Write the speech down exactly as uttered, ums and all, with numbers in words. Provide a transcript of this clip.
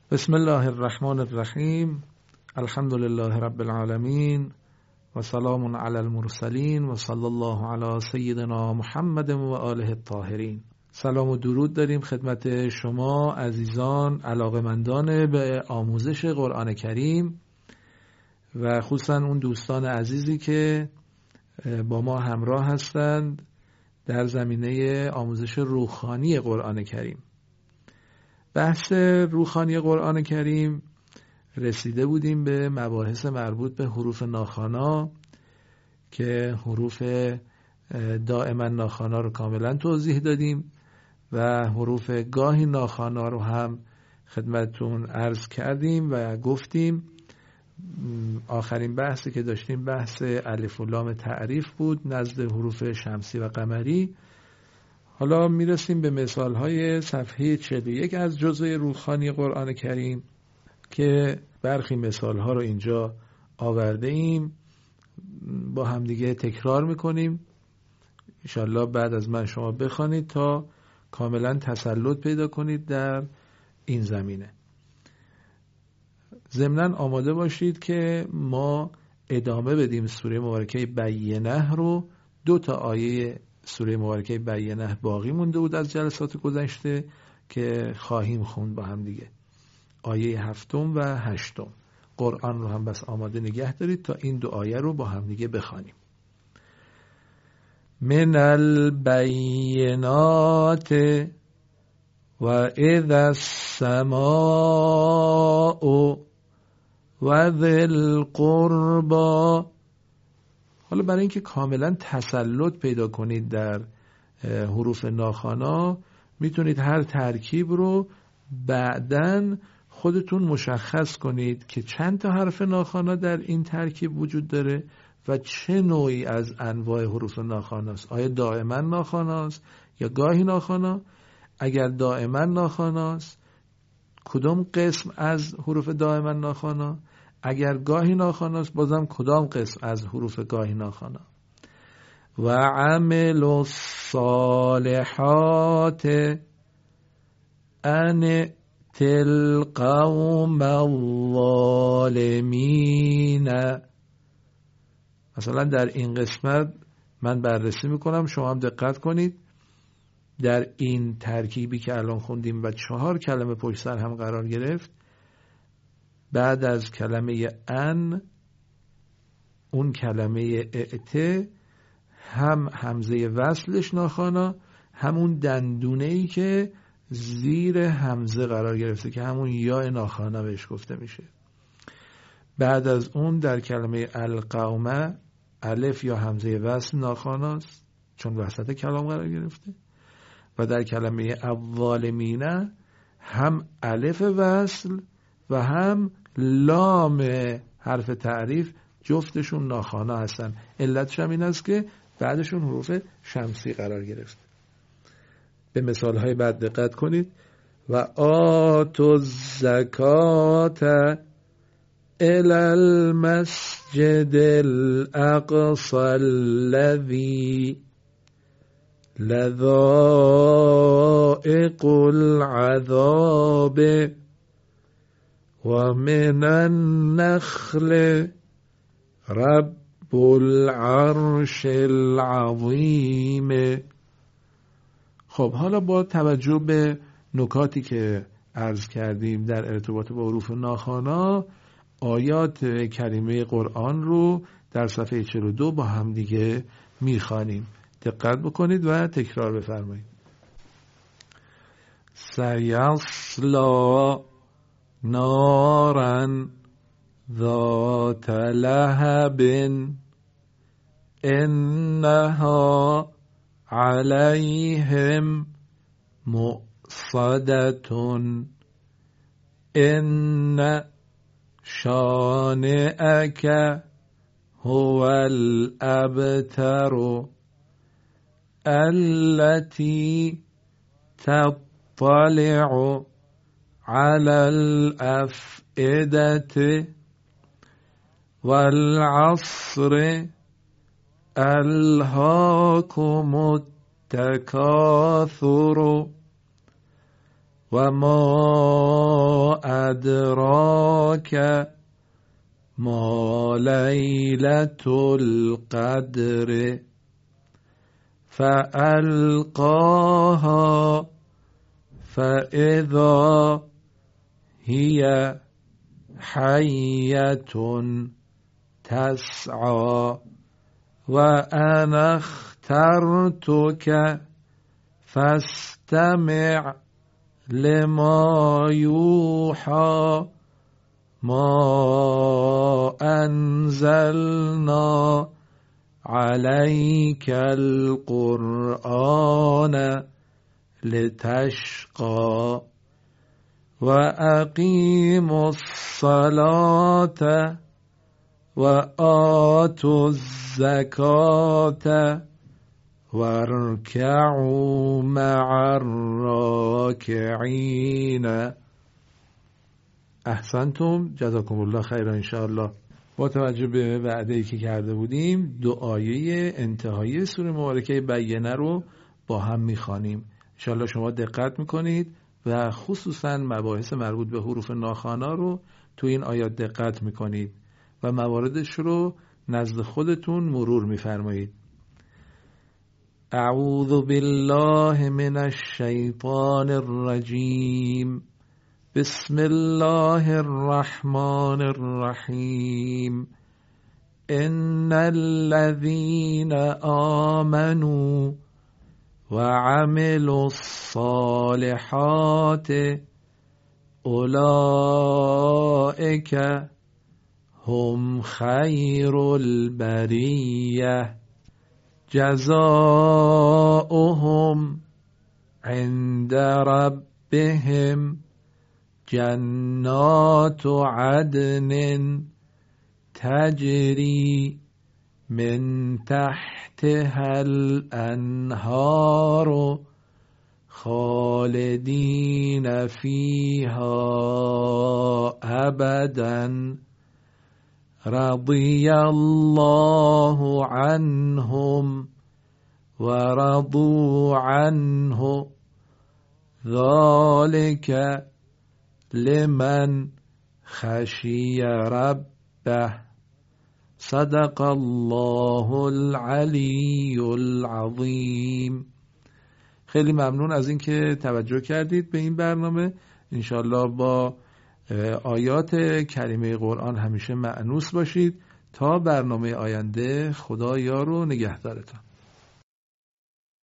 بسم الله الرحمن الرحیم. الحمد لله رب العالمین و سلام علی المرسلین و صلی الله علی سیدنا محمد و آله الطاهرین. سلام و درود داریم خدمت شما عزیزان علاقه‌مندان به آموزش قرآن کریم و خصوصا اون دوستان عزیزی که با ما همراه هستند در زمینه آموزش روحانی قرآن کریم. بحث روحانی قرآن کریم رسیده بودیم به مباحث مربوط به حروف ناخوانا که حروف دائما ناخوانا رو کاملا توضیح دادیم و حروف گاهی ناخوانا رو هم خدمتتون عرض کردیم و گفتیم. آخرین بحثی که داشتیم بحث الف و لام تعریف بود نزد حروف شمسی و قمری. حالا میرسیم به مثالهای صفحه چهل و یک از جزء روحانی قرآن کریم که برخی مثالها رو اینجا آورده ایم، با همدیگه تکرار میکنیم. انشالله بعد از من شما بخوانید تا کاملا تسلط پیدا کنید در این زمینه. ضمناً آماده باشید که ما ادامه بدیم سوره مبارکه بینه رو. دو تا آیه سوره مبارکه بینه باقی مونده بود از جلسات گذشته که خواهیم خوند با هم دیگه. آیه هفتم و هشتم. قرآن رو هم بس آماده نگه دارید تا این دو آیه رو با هم دیگه بخوانیم. من البینات و اذا السماء و ذی القربى. حالا برای اینکه کاملا تسلط پیدا کنید در حروف ناخوانا میتونید هر ترکیب رو بعداً خودتون مشخص کنید که چند تا حرف ناخوانا در این ترکیب وجود داره و چه نوعی از انواع حروف ناخواناست. آیا دائما ناخواناست یا گاهی ناخوانا؟ اگر دائما ناخواناست کدام قسم از حروف دائما ناخوانا؟ اگر گاهی ناخواناست بازم کدام قسم از حروف گاهی ناخوانا؟ و عمل الصالحات ان تلقوم الظالمین. مثلا در این قسمت من بررسی میکنم، شما هم دقت کنید. در این ترکیبی که الان خوندیم و چهار کلمه پشت سر هم قرار گرفت، بعد از کلمه ان اون کلمه اعته هم همزه وصلش ناخوانا، همون دندونه‌ای که زیر همزه قرار گرفته که همون یا ناخوانا بهش گفته میشه. بعد از اون در کلمه القومه الف یا همزه وصل ناخواناست چون وسط کلام قرار گرفته، و در کلمه الظالمین هم الف وصل و هم لام حرف تعریف جفتشون ناخوانا هستن. علتش هم این است که بعدشون حروف شمسی قرار گرفته. به مثالهای بعد دقت کنید. و آتوا الزکات الی المسجد الاقصی الذی لذائق العذاب و من النخل رب العرش العظیم. خب حالا با توجه به نکاتی که عرض کردیم در ارتباط با حروف ناخوانا، آیات کریمه قرآن رو در صفحه چهل و دو با هم دیگه میخوانیم. دقت بکنید و تکرار بفرمایید. سیصلا نارا ذات لهب انها علیهم مؤصدة ان شانئک هو الابتر التي تطلع على الأفئدة والعصر ألهاكم التكاثر و ما ادراک ما لیلة القدر فألقاها فإذا هي حية تسعى وأنا اخترتك فاستمع لما يوحى ما أنزلنا عليك القرآن لتشقى وأقيموا الصلاة وآتوا الزكاة واركعوا مع الراکعین. احسنتم، جزاکم الله خیرا. انشاءالله با توجه به وعده‌ای که کرده بودیم دعایه انتهایی سوره مبارکه بینه رو با هم میخوانیم. انشاءالله شما دقت میکنید و خصوصا مباحث مربوط به حروف ناخوانا رو تو این آیات دقت میکنید و مواردش رو نزد خودتون مرور میفرمایید. اعوذ بالله من الشیطان الرجیم. بسم الله الرحمن الرحیم. ان الذين آمنوا وعملوا الصالحات اولئک هم خیر البریه جزاؤهم عند ربهم جنات عدن تجری من تحتها الانهار خالدین فیها ابدا رضی الله عنهم ورضوا عنه ذلك لمن خشی ربه صدق الله العلی العظیم. خیلی ممنون از اینکه توجه کردید به این برنامه. انشالله با آیات کریمه قرآن همیشه مأنوس باشید. تا برنامه آینده، خدا یار و نگهدارتان.